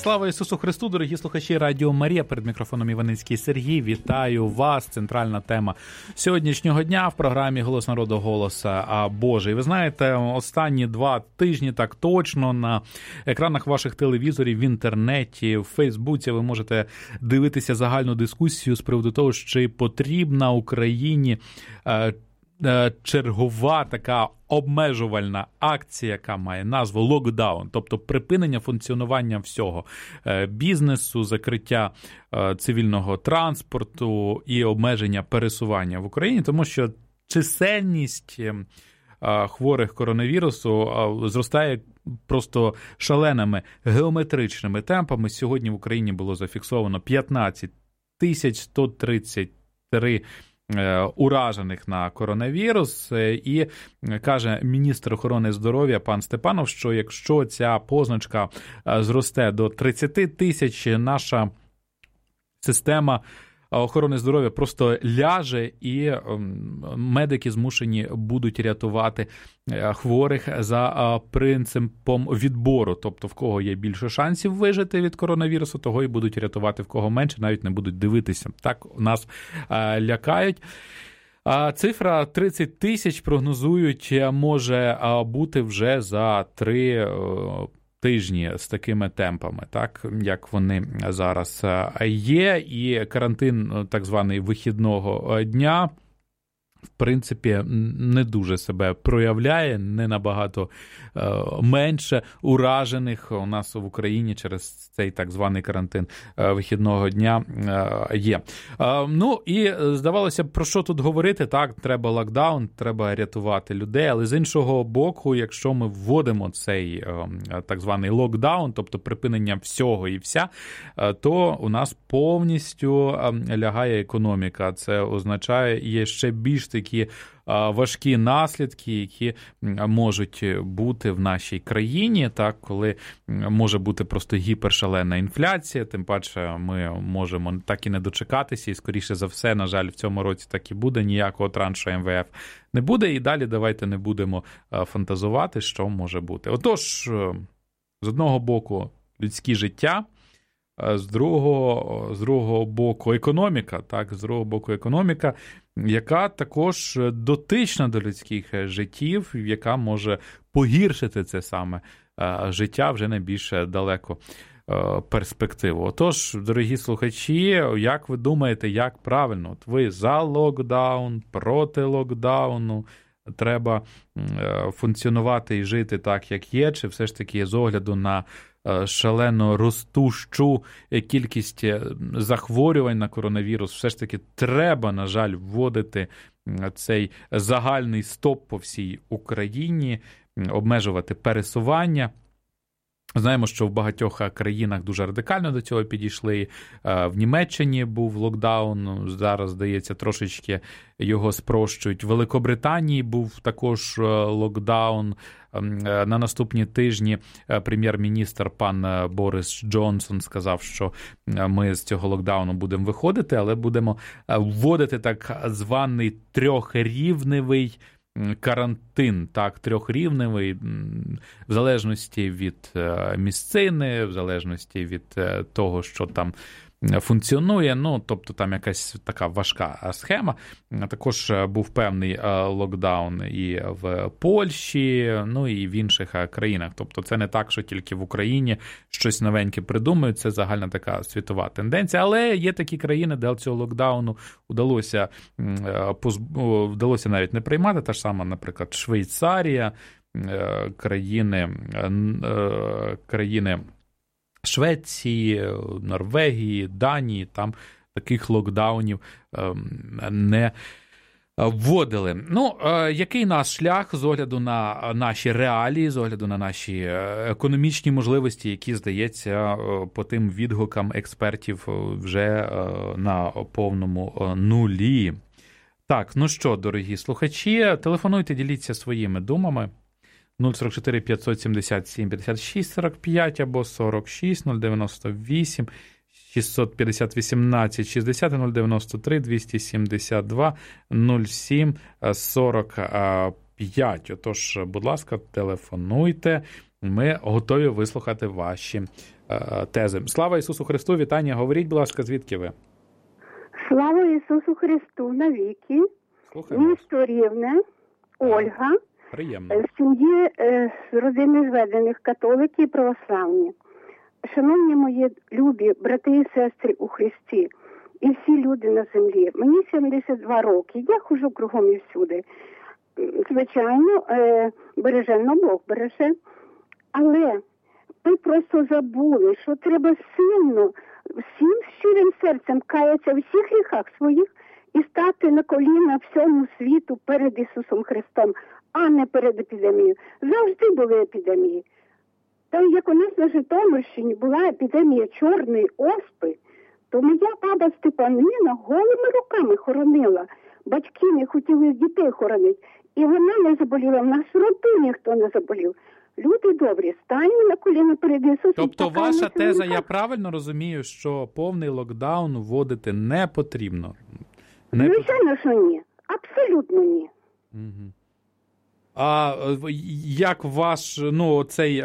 Слава Ісусу Христу, дорогі слухачі Радіо Марія. Перед мікрофоном Іваницький Сергій. Вітаю вас. Центральна тема сьогоднішнього дня в програмі «Голос народу, голос Божий». Ви знаєте, останні 2 тижні так точно на екранах ваших телевізорів, в інтернеті, в Фейсбуці ви можете дивитися загальну дискусію з приводу того, чи потрібна Україні чергова така обмежувальна акція, яка має назву локдаун, тобто припинення функціонування всього бізнесу, закриття цивільного транспорту і обмеження пересування в Україні, тому що чисельність хворих коронавірусу зростає просто шаленими геометричними темпами. Сьогодні в Україні було зафіксовано 15 133 уражених на коронавірус, і каже міністр охорони здоров'я пан Степанов, що якщо ця позначка зросте до 30 тисяч, наша система охорони здоров'я просто ляже, і медики змушені будуть рятувати хворих за принципом відбору. Тобто, в кого є більше шансів вижити від коронавірусу, того і будуть рятувати, в кого менше, навіть не будуть дивитися. Так нас лякають. Цифра 30 тисяч, прогнозують, може бути вже за 3 тижні з такими темпами, так, як вони зараз є, і карантин так званий вихідного дня, в принципі, не дуже себе проявляє, не набагато менше уражених у нас в Україні через цей так званий карантин вихідного дня є. Ну і здавалося б, про що тут говорити? Так, треба локдаун, треба рятувати людей, але з іншого боку, якщо ми вводимо цей так званий локдаун, тобто припинення всього і вся, то у нас повністю лягає економіка. Це означає, є ще більш такі важкі наслідки, які можуть бути в нашій країні, так, коли може бути просто гіпершалена інфляція, тим паче ми можемо так і не дочекатися, і скоріше за все, на жаль, в цьому році так і буде, ніякого траншу МВФ не буде, і далі давайте не будемо фантазувати, що може бути. Отож, з одного боку людські життя, з другого боку економіка, так, з другого боку економіка, яка також дотична до людських життів, яка може погіршити це саме життя вже на більш далеко перспективу. Отож, дорогі слухачі, як ви думаєте, як правильно? От ви за локдаун, проти локдауну, треба функціонувати і жити так, як є, чи все ж таки з огляду на шалено ростущу кількість захворювань на коронавірус, все ж таки треба, на жаль, вводити цей загальний стоп по всій Україні, обмежувати пересування. Знаємо, що в багатьох країнах дуже радикально до цього підійшли. В Німеччині був локдаун, зараз, здається, трошечки його спрощують. В Великобританії був також локдаун. На наступні тижні прем'єр-міністр пан Борис Джонсон сказав, що ми з цього локдауну будемо виходити, але будемо вводити так званий 3-рівневий карантин, так, 3-рівневий, в залежності від місцини, в залежності від того, що там функціонує, ну, тобто там якась така важка схема. Також був певний локдаун і в Польщі, ну і в інших країнах. Тобто це не так, що тільки в Україні щось новеньке придумують, це загальна така світова тенденція. Але є такі країни, де цього локдауну вдалося навіть не приймати, та ж сама, наприклад, Швейцарія, країни Швеції, Норвегії, Данії, там таких локдаунів не вводили. Ну, який наш шлях з огляду на наші реалії, з огляду на наші економічні можливості, які, здається, по тим відгукам експертів вже на повному нулі. Так, ну що, дорогі слухачі, телефонуйте, діліться своїми думами. 044 577 56 45 або 46 098 650 18 60 093 272 07 45. Отож, будь ласка, телефонуйте. Ми готові вислухати ваші тези. Слава Ісусу Христу, вітання, говоріть, будь ласка, звідки ви? Слава Ісусу Христу навіки. Слухаємо. Місто Рівне, Ольга. Приємно. З сім'ї з родини зведених католики і православні. Шановні мої любі брати і сестри у Христі і всі люди на землі, мені 72 роки, я ходжу кругом і всюди. Звичайно, бережено Бог береже, але ви просто забули, що треба сильно, всім щирим серцем каятися в всіх гріхах своїх і стати на коліна всьому світу перед Ісусом Христом, а не перед епідемією. Завжди були епідемії. Та як у нас на Житомирщині була епідемія чорної оспи, то моя баба Степанина голими руками хоронила. Батьки не хотіли дітей хоронити. І вона не заболіла, в нас в родині ніхто не заболів. Люди добрі, станьмо на коліна перед Ісусом. Тобто ваша теза, я правильно розумію, що повний локдаун вводити не потрібно? Звичайно, що ні. Абсолютно ні. Угу. А як ваш, цей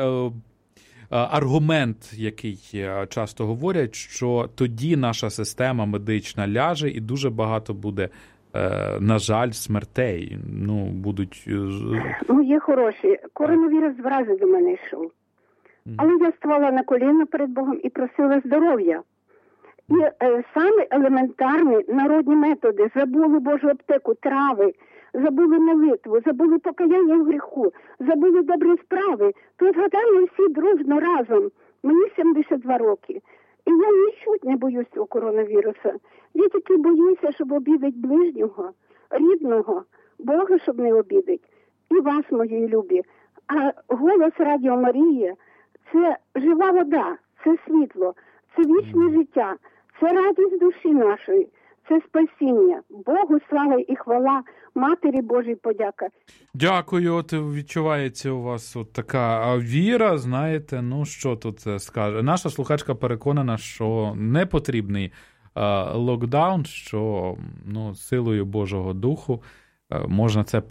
аргумент, який часто говорять, що тоді наша система медична ляже і дуже багато буде, на жаль, смертей, будуть... Мої хороші, коронавірус два рази до мене йшов. Але я ставала на коліна перед Богом і просила здоров'я. І саме елементарні народні методи, забули Божу аптеку, трави, забули молитву, забули покаяння в гріху, забули добрі справи, то згадаємо всі дружно разом. Мені 72 роки. І я нічуть не боюсь цього коронавіруса. Я тільки боюся, щоб обідать ближнього, рідного, Бога, щоб не обідать. І вас, мої любі. А голос Радіо Марія – це жива вода, це світло, це вічне життя, це радість душі нашої, це спасіння. Богу слава і хвала, Матері Божій подяка. Дякую, от відчувається у вас от така віра, знаєте, що тут скаже. Наша слухачка переконана, що не потрібний локдаун, що силою Божого Духу можна це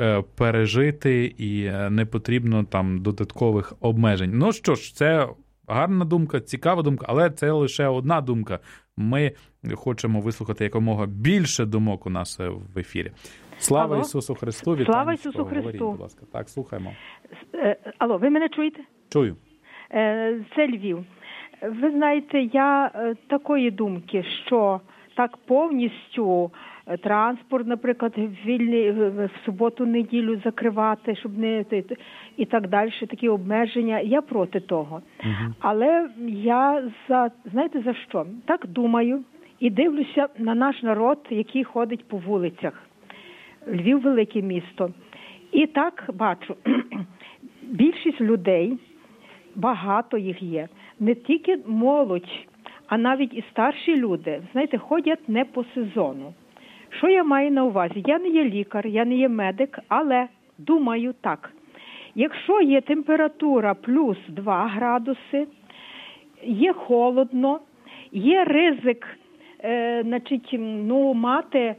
пережити і не потрібно там додаткових обмежень. Що ж, це гарна думка, цікава думка, але це лише одна думка. Ми хочемо вислухати якомога більше думок у нас в ефірі. Слава Ісусу Христу! Вітання. Слава Ісусу Христу! Говоріть, будь ласка. Так, слухаємо. Алло, ви мене чуєте? Чую. Це Львів. Ви знаєте, я такої думки, що так повністю транспорт, наприклад, вільний в суботу-неділю закривати, щоб не і так далі, такі обмеження, я проти того. Але я знаєте за що? Так думаю і дивлюся на наш народ, який ходить по вулицях. Львів – велике місто. І так бачу, більшість людей, багато їх є, не тільки молодь, а навіть і старші люди, знаєте, ходять не по сезону. Що я маю на увазі? Я не є лікар, я не є медик, але думаю так. Якщо є температура плюс 2 градуси, є холодно, є ризик, мати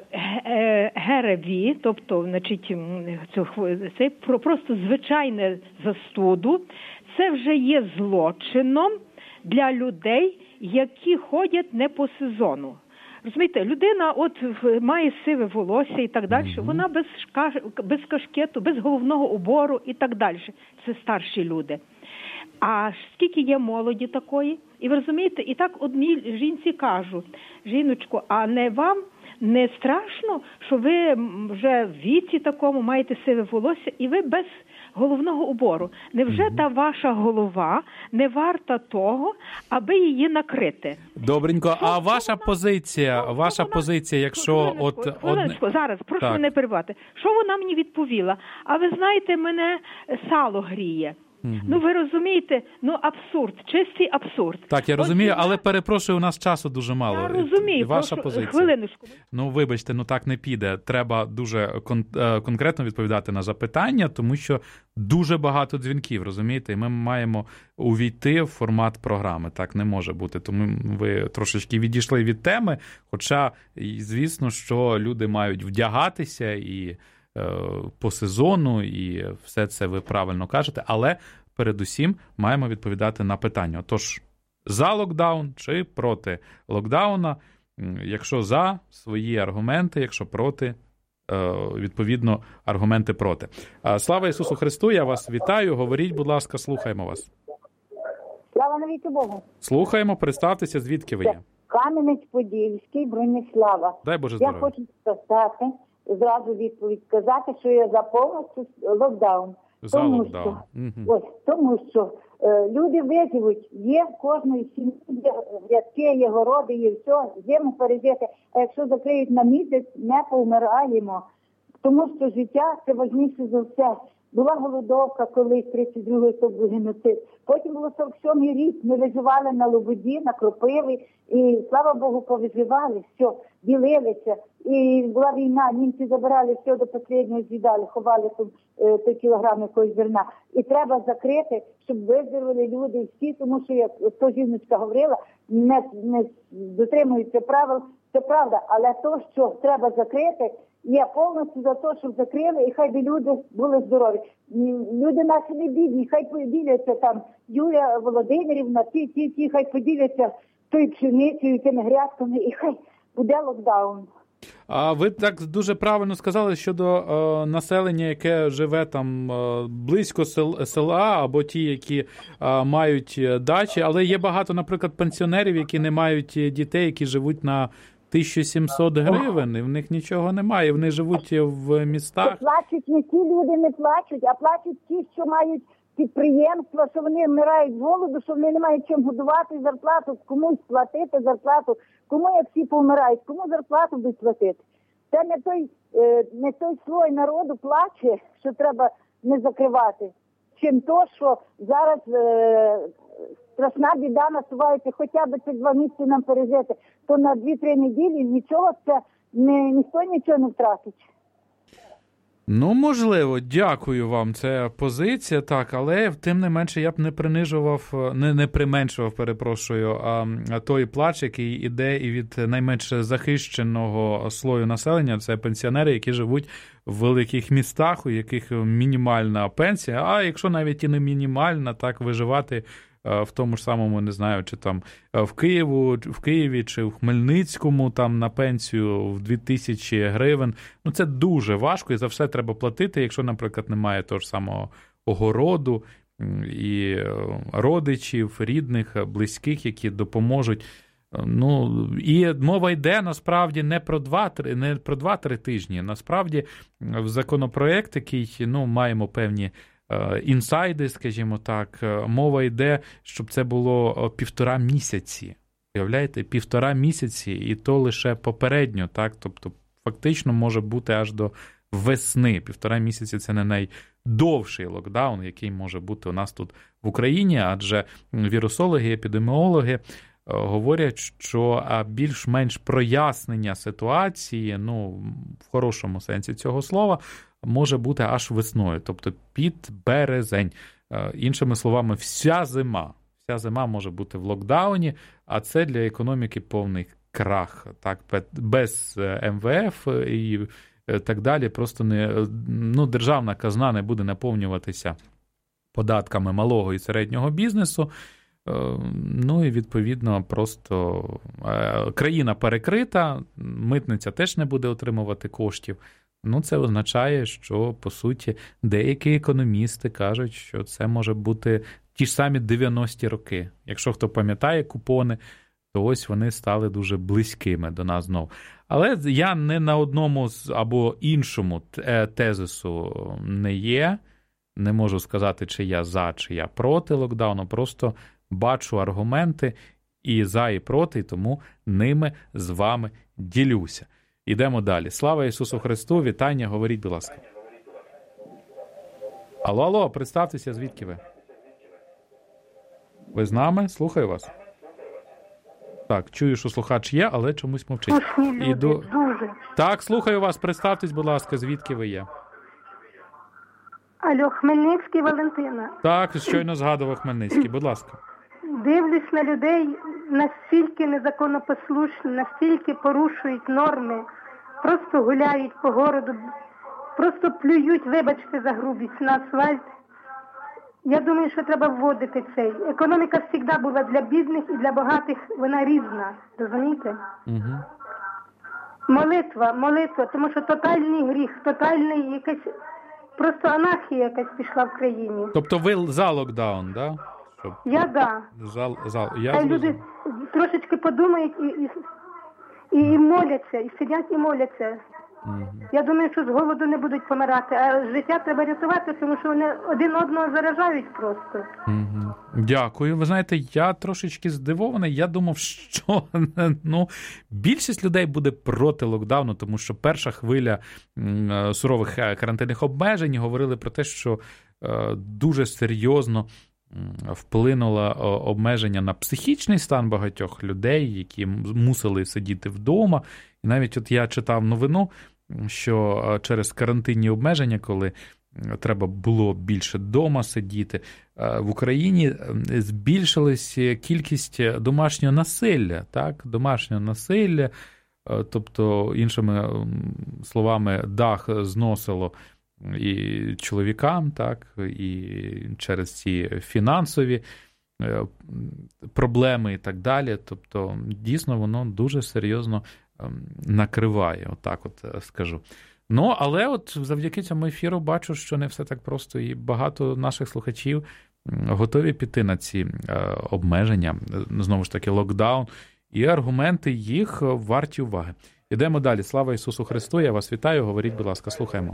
ГРВІ, тобто, це просто звичайне застуду, це вже є злочином для людей, які ходять не по сезону. Розумієте, людина має сиве волосся і так далі, вона без кашкету, без головного убору і так далі. Це старші люди. А скільки є молоді такої? І ви розумієте, і так одній жінці кажу, жіночко, а не вам не страшно, що ви вже в віці такому маєте сиве волосся і ви без головного убору? Невже та ваша голова не варта того, аби її накрити? Добренько, а ваша позиція, якщо Хвилиночку, зараз, прошу мене перебивати. Що вона мені відповіла? А ви знаєте, мене сало гріє. Ви розумієте, абсурд, чистий абсурд. Так, я розумію, але перепрошую, у нас часу дуже мало. Я розумію, ваша позиція. Хвилиночку. Вибачте, так не піде. Треба дуже конкретно відповідати на запитання, тому що дуже багато дзвінків, розумієте? І ми маємо увійти в формат програми. Так не може бути. Тому ви трошечки відійшли від теми, хоча, звісно, що люди мають вдягатися і по сезону, і все це ви правильно кажете, але передусім маємо відповідати на питання. Отож, за локдаун чи проти локдауна? Якщо за, свої аргументи, якщо проти, відповідно, аргументи проти. Слава Ісусу Христу, я вас вітаю. Говоріть, будь ласка, слухаємо вас. Слава навіки Богу. Слухаємо, представтеся, звідки ви є. Кам'янець-Подільський, Броніслава. Дай Боже здоров'я. Я хочу сказати, зразу відповідь сказати, що я за повністю локдаун. За тому локдаун. Що, ось, тому що люди виживуть, є в кожної сім'ї, є рядки, є городи, є все, зиму пережити. А якщо закриють на місяць, не повмираємо. Тому що життя – це важніше за все. Була голодовка колись, 32-й, то був геноцид. Потім було 47-й рік, ми виживали на Лободі, на Кропиві, і, слава Богу, повиживали, все, ділилися. І була війна, німці забирали все до останнього, з'їдали, ховали там 3 кілограми якогось зерна. І треба закрити, щоб виздоровили люди всі, тому що, як то жіночка говорила, не дотримуються правил, це правда, але то, що треба закрити, я повністю за те, щоб закрили, і хай би люди були здорові. Люди наші не бідні, хай поділяться там, Юлія Володимирівна, ті, хай поділяться тою пшеницею, тими грядками, і хай буде локдаун. А ви так дуже правильно сказали щодо населення, яке живе там близько села, або ті, які мають дачі, але є багато, наприклад, пенсіонерів, які не мають дітей, які живуть на 1700 гривень, і в них нічого немає, вони живуть в містах. Плачуть не ті люди, не плачуть, а плачуть ті, що мають підприємства, що вони вмирають з голоду, що вони не мають чим годувати зарплату, комусь платити зарплату, кому як всі помирають, кому зарплату будуть платити. Це не той слой народу плаче, що треба не закривати, чим то, що зараз страшна біда насувається, хоча б ці 2 місяці нам пережити, то на 2-3 неділі нічого це ніхто нічого не втратить. Ну, можливо, дякую вам, це позиція, так, але тим не менше я б не принижував, не применшував, той плач, який іде і від найменш захищеного слою населення, це пенсіонери, які живуть в великих містах, у яких мінімальна пенсія, а якщо навіть і не мінімальна, так виживати в тому ж самому, не знаю, чи там в Києві, чи в Хмельницькому там на пенсію в 2000 гривень. Ну, це дуже важко і за все треба платити, якщо, наприклад, немає того ж самого огороду і родичів, рідних, близьких, які допоможуть. Ну, і мова йде, насправді, не про 2-3 тижні. Насправді, в законопроект, який, маємо певні інсайди, скажімо так, мова йде, щоб це було 1,5 місяці. Уявляєте, 1,5 місяці, і то лише попередньо, так? Тобто, фактично може бути аж до весни. 1,5 місяці – це не найдовший локдаун, який може бути у нас тут в Україні, адже вірусологи, епідеміологи говорять, що більш-менш прояснення ситуації, в хорошому сенсі цього слова, може бути аж весною, тобто під березень. Іншими словами, вся зима може бути в локдауні, а це для економіки повний крах. Так, без МВФ і так далі просто державна казна не буде наповнюватися податками малого і середнього бізнесу. І, відповідно, просто країна перекрита, митниця теж не буде отримувати коштів. Це означає, що, по суті, деякі економісти кажуть, що це може бути ті ж самі 90-ті роки. Якщо хто пам'ятає купони, то ось вони стали дуже близькими до нас знов. Але я не на одному або іншому тезису не є. Не можу сказати, чи я за, чи я проти локдауну. Просто бачу аргументи і за, і проти, і тому ними з вами ділюся. Ідемо далі. Слава Ісусу Христу, вітання, говоріть, будь ласка. Алло, представтеся, звідки ви? Ви з нами? Слухаю вас. Так, чую, що слухач є, але чомусь мовчить. Дуже. Так, слухаю вас, представтесь, будь ласка, звідки ви є? Алло, Хмельницький, Валентина. Так, щойно згадував Хмельницький, будь ласка. Дивлюсь на людей, настільки незаконопослушні, настільки порушують норми, просто гуляють по городу, просто плюють, вибачте за грубість, на асфальт. Я думаю, що треба вводити цей. Економіка завжди була для бідних і для багатих, вона різна, розумієте? Угу. Молитва, тому що тотальний гріх, тотальний якась, просто анархія якась пішла в країні. Тобто ви за локдаун, да? Щоб... Я. Я люди трошечки подумають і моляться, і сидять і моляться. Я думаю, що з голоду не будуть помирати, а життя треба рятувати, тому що вони один одного заражають просто. Дякую. Ви знаєте, я трошечки здивований. Я думав, що більшість людей буде проти локдауну, тому що перша хвиля сурових карантинних обмежень говорили про те, що дуже серйозно вплинуло обмеження на психічний стан багатьох людей, які мусили сидіти вдома. І навіть от я читав новину, що через карантинні обмеження, коли треба було більше вдома сидіти, в Україні збільшилась кількість домашнього насилля, так? Домашнього насилля, тобто, іншими словами, дах зносило і чоловікам, так, і через ці фінансові проблеми і так далі. Тобто, дійсно, воно дуже серйозно накриває, отак от скажу. Ну, але от завдяки цьому ефіру бачу, що не все так просто, і багато наших слухачів готові піти на ці обмеження, знову ж таки, локдаун, і аргументи їх варті уваги. Ідемо далі. Слава Ісусу Христу, я вас вітаю, говоріть, будь ласка, слухаємо.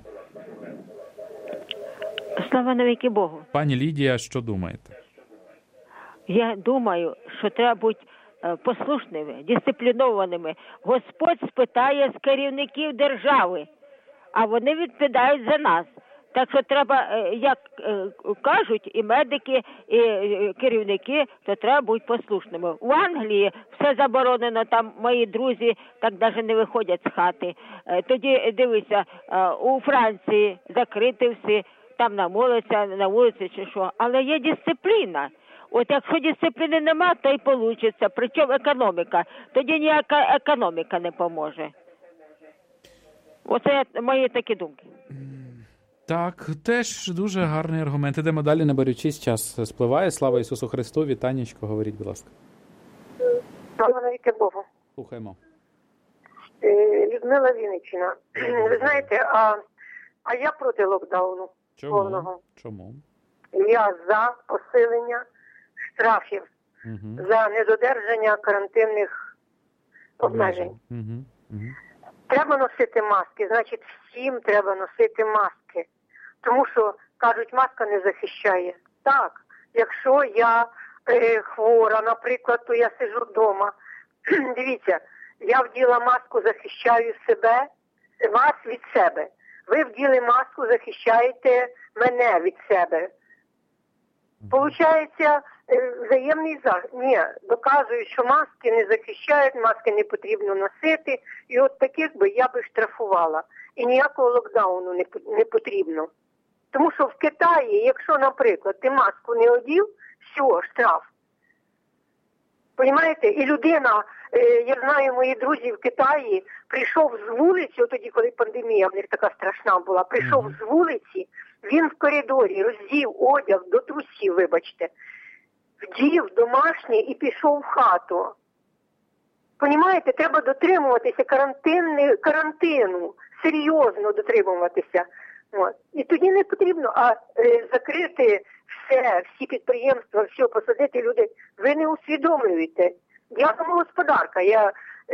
Слава навіки Богу. Пані Лідія, що думаєте? Я думаю, що треба бути послушними, дисциплінованими. Господь спитає з керівників держави, а вони відповідають за нас. Так що треба, як кажуть, і медики, і керівники, то треба бути послушними. В Англії все заборонено, там мої друзі так навіть не виходять з хати. Тоді, дивися, у Франції закрити всі, там намоляться на вулиці чи що. Але є дисципліна. От якщо дисципліни нема, то й вийде. Причому економіка. Тоді ніяка економіка не поможе. Оце мої такі думки. Так, теж дуже гарний аргумент. Ідемо далі, не беручись, час спливає. Слава Ісусу Христу, вітаннячко, говоріть, будь ласка. Слава навіки Богу. Слухаємо. Людмила, Вінниччина. Ви знаєте, а я проти локдауну. Чому? Повного. Чому? Я за посилення штрафів за недодержання карантинних обмежень. Треба носити маски, значить всім треба носити маски. Тому що, кажуть, маска не захищає. Так, якщо я хвора, наприклад, то я сиджу вдома. Дивіться, я вділа маску, захищаю себе, вас від себе. Ви вділи маску, захищаєте мене від себе. Получається взаємний захист. Ні, доказують, що маски не захищають, маски не потрібно носити. І от таких би я би штрафувала. І ніякого локдауну не потрібно. Тому що в Китаї, якщо, наприклад, ти маску не одів, все, штраф. Понімаєте? І людина, я знаю, мої друзі в Китаї, прийшов з вулиці, тоді, коли пандемія в них така страшна була, прийшов з вулиці, він в коридорі роздів одяг до трусів, вибачте, вдів домашнє і пішов в хату. Понімаєте, треба дотримуватися карантину, серйозно дотримуватися. От. І тоді не потрібно, закрити всі підприємства, все посадити люди. Ви не усвідомлюєте. Я домогосподарка, я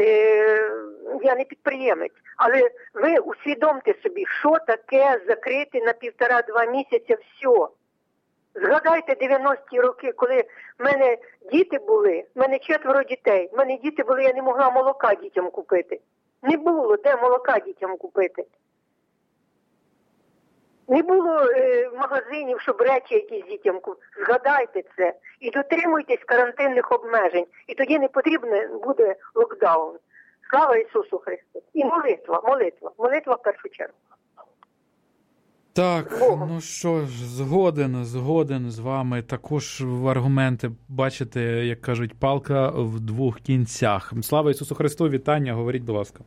не підприємець. Але ви усвідомте собі, що таке закрити на 1,5-2 місяці все. Згадайте 90-ті роки, коли в мене діти були, в мене 4 дітей, в мене діти були, я не могла молока дітям купити. Не було де молока дітям купити. Не було магазинів, щоб речі якісь дітям купити. Згадайте це. І дотримуйтесь карантинних обмежень. І тоді не потрібен буде локдаун. Слава Ісусу Христу. І молитва в першу чергу. Так, ну що ж, згоден з вами. Також в аргументи, бачите, як кажуть, палка в двох кінцях. Слава Ісусу Христу, вітання, говоріть, будь ласка.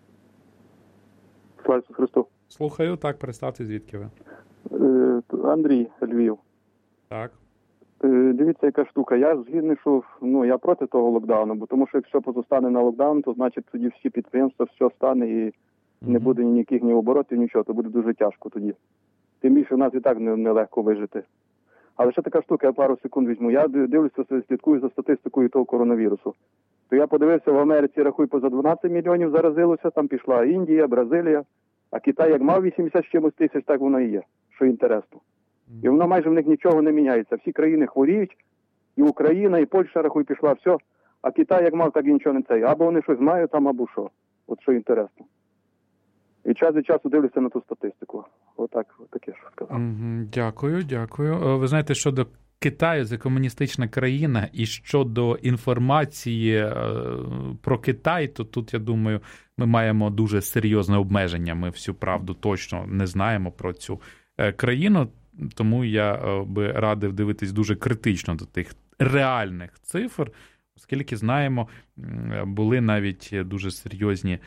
Слава Ісусу Христу. Слухаю, так, представте, звідки ви? Андрій, Львів. Так. Дивіться, яка штука. Я згідний, що я проти того локдауну, бо тому що якщо позостане на локдаун, то значить тоді всі підприємства, все стане і не буде ніяких ні оборотів, нічого, то буде дуже тяжко тоді. Тим більше в нас і так нелегко вижити. Але ще така штука, я пару секунд візьму. Я дивлюся, слідкую за статистикою того коронавірусу. То я подивився, в Америці, рахуй, поза 12 мільйонів заразилося, там пішла Індія, Бразилія, а Китай як мав 80 з чимось тисяч, так воно і є, що інтересно. І воно майже в них нічого не міняється. Всі країни хворіють, і Україна, і Польща, рахуй, пішла, все. А Китай як мав, так і нічого не цей. Або вони щось мають там, або що. От що інтересно. І час від часу дивлюся на ту статистику. Таке, що сказав. Дякую. Ви знаєте, щодо Китаю, це комуністична країна, і щодо інформації про Китай, то тут, я думаю, ми маємо дуже серйозне обмеження. Ми всю правду точно не знаємо про цю країну, тому я би радив дивитись дуже критично до тих реальних цифр, оскільки, знаємо, були навіть дуже серйозні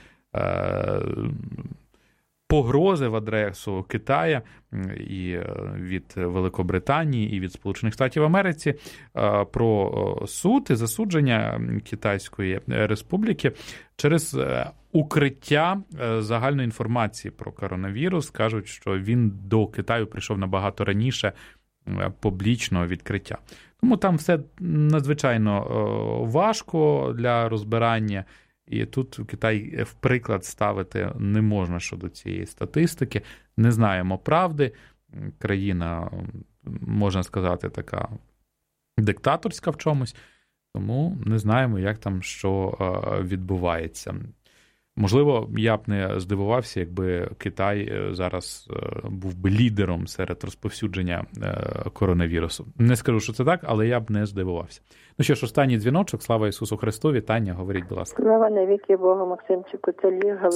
погрози в адресу Китаю і від Великобританії, і від Сполучених Штатів Америки про суд і засудження Китайської Республіки через укриття загальної інформації про коронавірус. Кажуть, що він до Китаю прийшов набагато раніше публічного відкриття. Тому там все надзвичайно важко для розбирання. І тут Китай в приклад ставити не можна щодо цієї статистики. Не знаємо правди. Країна, можна сказати, така диктаторська в чомусь. Тому не знаємо, як там що відбувається. Можливо, я б не здивувався, якби Китай зараз був би лідером серед розповсюдження коронавірусу. Не скажу, що це так, але я б не здивувався. Ну що ж, останній дзвіночок. Слава Ісусу Христу. Вітання, говоріть, будь ласка. Слава навіки Богу, Максимчику, це Галина.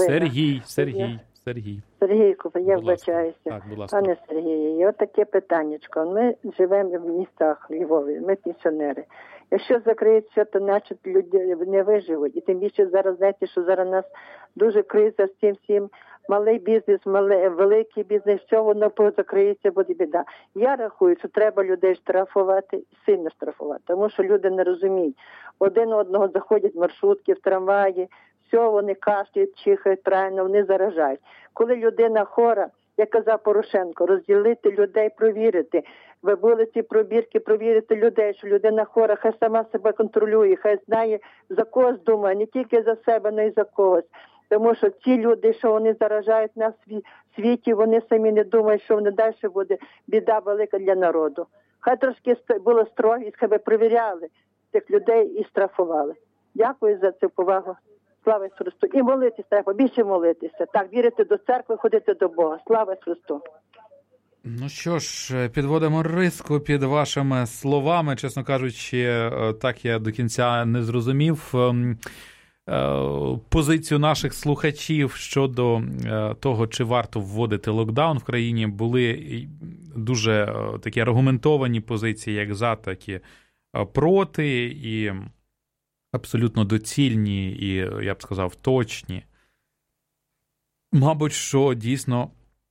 Сергійку, я вбачаюся. Так, будь ласка. Пане Сергію, і от таке питаннячко. Ми живемо в містах Львові, ми пенсіонери. Якщо закриють все, то наче люди не виживуть. І тим більше зараз, знаєте, що зараз у нас дуже криза з цим всім. Малий бізнес, великий бізнес, все воно позакриється, буде біда. Я рахую, що треба людей штрафувати, сильно штрафувати, тому що люди не розуміють. Один одного заходять в маршрутки, в трамваї, все, вони кашляють, чихають, правильно, вони заражають. Коли людина хора, як казав Порошенко, розділити людей, провірити. Ви були ці пробірки, провірити людей, що людина хора, хай сама себе контролює, хай знає, за когось думає, не тільки за себе, але й за когось. Тому що ці люди, що вони заражають нас в світі, вони самі не думають, що вони далі буде біда велика для народу. Хай трошки було строгість, хай би перевіряли цих людей і штрафували. Дякую за цю повагу. Слава Ісусу Христу. І молитись треба, більше молитися. Так, вірити до церкви, ходити до Бога. Слава Ісусу Христу. Ну що ж, підводимо риску під вашими словами. Чесно кажучи, так я до кінця не зрозумів позицію наших слухачів щодо того, чи варто вводити локдаун в країні. Були дуже такі аргументовані позиції, як за, так і проти, і абсолютно доцільні, і, я б сказав, точні. Мабуть, що дійсно,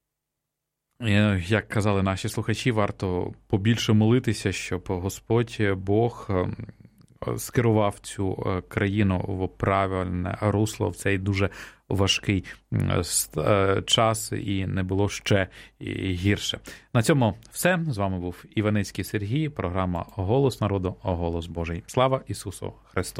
як казали наші слухачі, варто побільше молитися, щоб Господь Бог скерував цю країну в правильне русло в цей дуже важкий час і не було ще гірше. На цьому все. З вами був Іваницький Сергій, програма «Голос народу», «Голос Божий». Слава Ісусу Христу!